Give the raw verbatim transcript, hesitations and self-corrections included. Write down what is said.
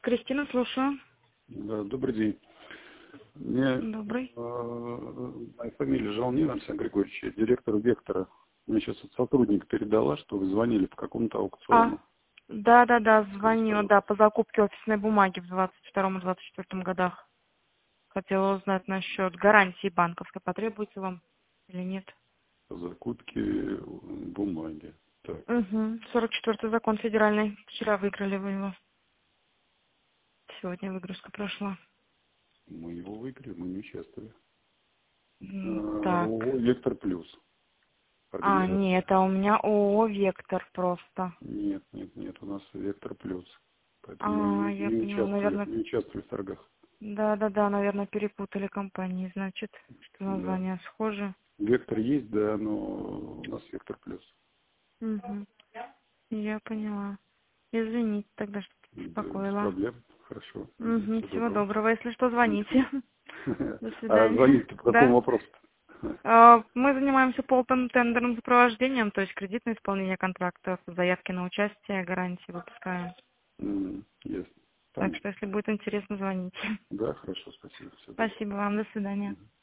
Кристина, слушаю. Да, добрый день. Мне, Добрый. э, моя фамилия Жалнин Александр Григорьевич, я директор Вектора. Мне сейчас вот сотрудник передала, что вы звонили по какому-то А, аукциону. да-да-да, Скажите, звонила, да, пожалуйста. по закупке офисной бумаги в двадцать втором и двадцать четвёртом годах. Хотела узнать насчет гарантии банковской. Потребуется вам или нет? По закупке бумаги. Так, Угу. сорок четвёртый закон федеральный. Вчера выиграли вы его. Сегодня выгрузка прошла. мы его выиграли, мы не участвовали. Э, М, Так. ООО «Вектор Плюс». А, Организация. нет, а у меня ООО «Вектор» просто. Нет, нет, нет, у нас «Вектор Плюс». Поэтому мы А, не, я не поняла, участвовали, наверное, не участвовали в торгах. да-да-да, наверное, перепутали компании, значит, что Да. названия схожи. «Вектор» есть, да, но у нас «Вектор Плюс». Угу. Я поняла. Извините тогда, что Да, без беспокоила. проблем. Хорошо. Мгм. Угу, Всего всего доброго. доброго. Если что, Мгм. звоните. До А свидания. звонить по какому Да? вопросу? А, Мы занимаемся полным тендерным сопровождением, то есть кредитное исполнение контрактов, заявки на участие, гарантии выпускаем. М, Ясно. Так Понятно. что, если будет интересно, звоните. Да, хорошо, спасибо. Всего доброго. Спасибо вам. До свидания. Мгм.